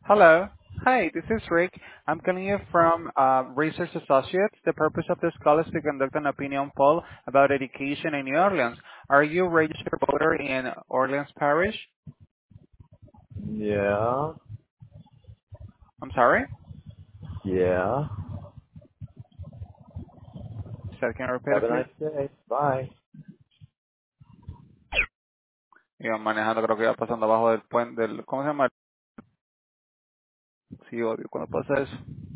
Hello. Hi, this is Rick. I'm calling you from Research Associates. The purpose of this call is to conduct an opinion poll about education in New Orleans. Are you a registered voter in Orleans Parish? Yeah, I'm sorry? yeah. Sir, can you repeat Have it, a please? nice day. Bye. Iba manejando, creo que iba pasando abajo del puente, ¿cómo se llama? Sí, odio cuando pasa eso.